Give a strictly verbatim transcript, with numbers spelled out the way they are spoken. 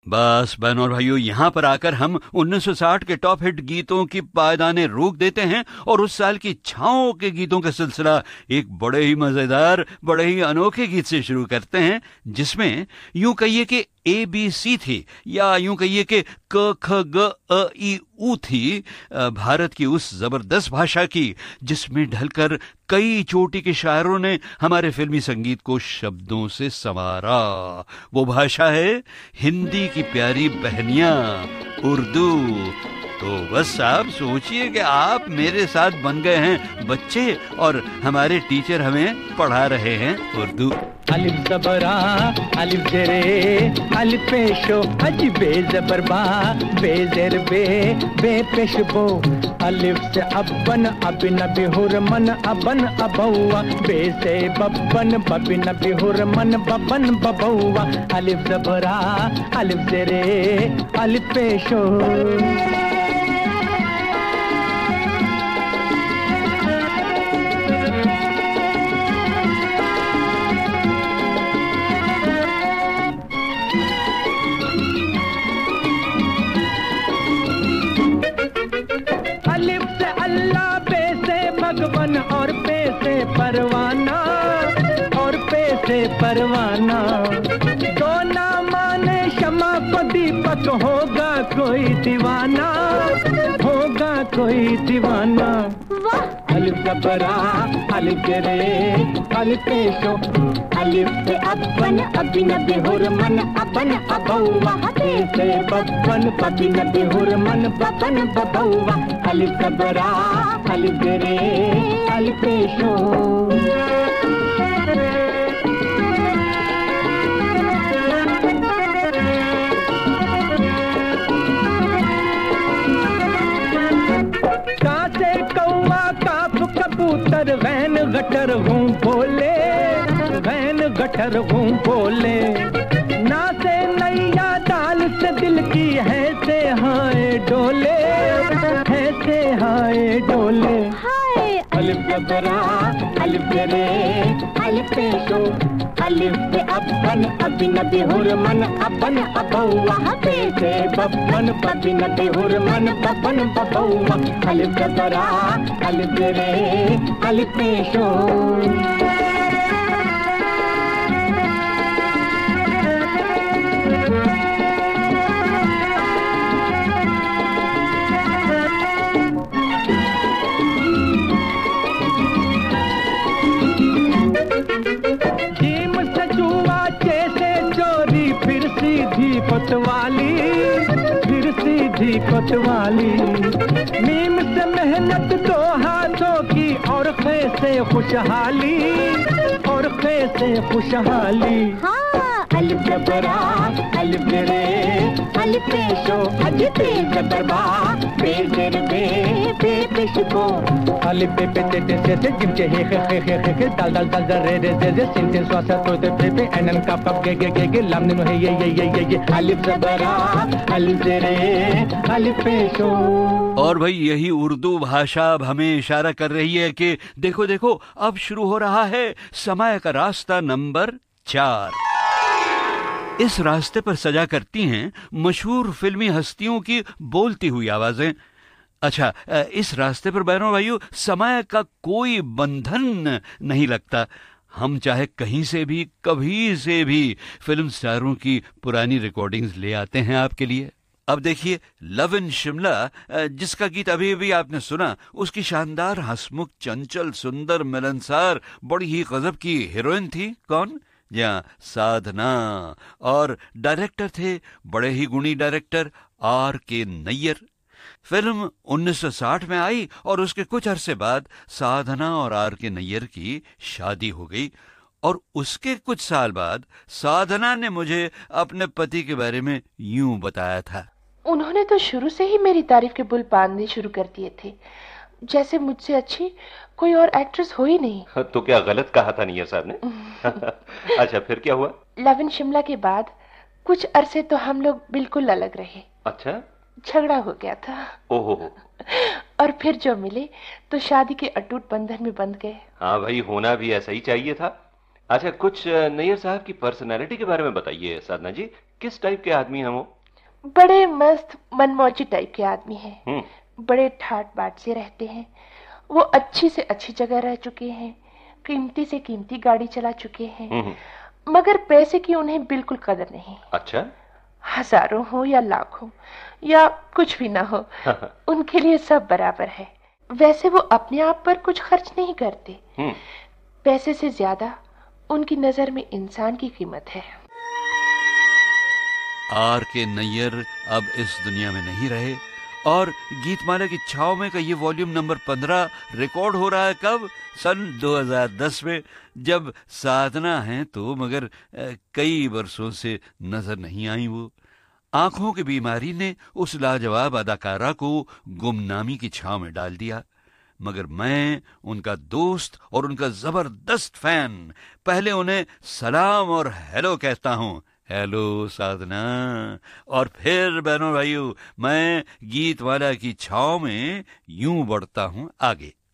बस बहनों और भाइयों, यहाँ पर आकर हम उन्नीस सौ साठ के टॉप हिट गीतों की पायदानें रोक देते हैं और उस साल की छाओं के गीतों का सिलसिला एक बड़े ही मजेदार, बड़े ही अनोखे गीत से शुरू करते हैं, जिसमें यूं कहिए कि ए बी सी थी, या यूं कहिए कि क ख ग अ ई उ थी, भारत की उस जबरदस्त भाषा की जिसमें ढलकर कई चोटी के शायरों ने हमारे फिल्मी संगीत को शब्दों से संवारा। वो भाषा है हिंदी की प्यारी बहनियां, उर्दू। तो बस आप सोचिए कि आप मेरे साथ बन गए हैं बच्चे और हमारे टीचर हमें पढ़ा रहे हैं उर्दू। अलिफ ज़बरा अलिफ ज़ेरे अलिफ पेशो अज बे ज़बर बा बे ज़ेर बे बे पेश बो अलिफ से अबन अबिन बिहुरमन अबन अबौआ बे से बबन बबिन बिहुरमन बबन बबौआ अलिफ ज़बरा अलिफ ज़ेरे अलिफ पेशो। और पे से परवाना और पे से परवाना दो ना माने क्षमा को दीपक होगा कोई दीवाना होगा कोई दीवाना। अलिफ ज़बरा अलिफ ज़ेरे अलिफ पेशो अलिफ से अबन अबिन बिहुरमन अबन अबौआ बे से बबन बबिन बिहुरमन बबन बबौआ अलिफ ज़बरा अलिफ ज़ेरे अलिफ पेशो। कबूतर वैन गटर हूँ बोले वैन गटर हूँ बोले ना से नैया दाल से दिल की है से हाय डोले है से हाय डोले। अलिफ ज़बरा अलिफ ज़ेरे अलिफ पेशो अलिफ से अबन अबिन बिहुरमन अबन अबौआ बे से बबन बबिन बिहुरमन बबन बबौआ अलिफ ज़बरा अलिफ ज़ेरे अलिफ पेशो। सीधी कोतवाली फिर सीधी कोतवाली मीम से मेहनत दो हाथों की और खे से खुशहाली और खे से खुशहाली। अलिफ ज़बरा अलिफ ज़ेरे अलिफ पेशो अज बे ज़बर बा बे ज़ेर बे बे पेश बो अलिफ बे पे ते ते से जिम चे हे खे खे खे खे दाल दाल दाल दाल रे रे जे जे सिन सिन स्वा सा तो ते पे पे एनन कप कप गे गे गे गे लाम नो हे ये ये ये ये अलिफ ज़बरा अलिफ ज़ेरे अलिफ पेशो। और भाई यही उर्दू भाषा अब हमें इशारा कर रही है कि देखो देखो अब शुरू हो रहा है समय का रास्ता नंबर चार। इस रास्ते पर सजा करती हैं मशहूर फिल्मी हस्तियों की बोलती हुई आवाजें। अच्छा, इस रास्ते पर बहनों भाइयों समय का कोई बंधन नहीं लगता। हम चाहे कहीं से भी कभी से भी फिल्म स्टारों की पुरानी रिकॉर्डिंग्स ले आते हैं आपके लिए। अब देखिए, लव इन शिमला जिसका गीत अभी अभी आपने सुना, उसकी शानदार, हंसमुख, चंचल, सुंदर, मिलनसार, बड़ी ही गजब की हीरोइन थी। कौन? या साधना। और डायरेक्टर थे बड़े ही गुणी डायरेक्टर आर के नैयर। फिल्म उन्नीस सौ साठ में आई और उसके कुछ अरसे बाद साधना और आर के नैयर की शादी हो गई। और उसके कुछ साल बाद साधना ने मुझे अपने पति के बारे में यूं बताया था। उन्होंने तो शुरू से ही मेरी तारीफ के बुल बांधने शुरू कर दिए थे, जैसे मुझसे अच्छी कोई और एक्ट्रेस हो ही नहीं। तो क्या गलत कहा था नैयर साहब ने? अच्छा, फिर क्या हुआ? लव इन शिमला के बाद कुछ अरसे तो हम लोग बिल्कुल अलग रहे। अच्छा? झगड़ा हो गया था। ओहो। और फिर जो मिले तो शादी के अटूट बंधन में बंध गए। हाँ भाई, होना भी ऐसा ही चाहिए था। अच्छा, कुछ नैयर साहब की पर्सनैलिटी के बारे में बताइए साधना जी, किस टाइप के आदमी हैं वो? बड़े मस्त मनमौजी टाइप के आदमी हैं। हम्म। बड़े ठाट बाट से रहते हैं। वो अच्छी से अच्छी जगह रह चुके हैं, कीमती से कीमती गाड़ी चला चुके हैं, हम्म। मगर पैसे की उन्हें बिल्कुल कदर नहीं। अच्छा। हजारों हो या लाखों या कुछ भी ना हो, उनके लिए सब बराबर है। वैसे वो अपने आप पर कुछ खर्च नहीं करते। हम्म। पैसे से ज्यादा उनकी नजर में इंसान की कीमत है। आर के नैयर अब इस दुनिया में नहीं रहे और गीतमाला की छाव में का ये वॉल्यूम नंबर पंद्रह रिकॉर्ड हो रहा है कब? सन दो हज़ार दस में, जब साधना है तो मगर अ, कई वर्षों से नजर नहीं आई वो। आंखों की बीमारी ने उस लाजवाब अदाकारा को गुमनामी की छाव में डाल दिया, मगर मैं उनका दोस्त और उनका जबरदस्त फैन पहले उन्हें सलाम और हेलो कहता हूं। हेलो साधना। और फिर बहनों भाइयों, मैं गीतवाला की छाव में यूं बढ़ता हूं आगे।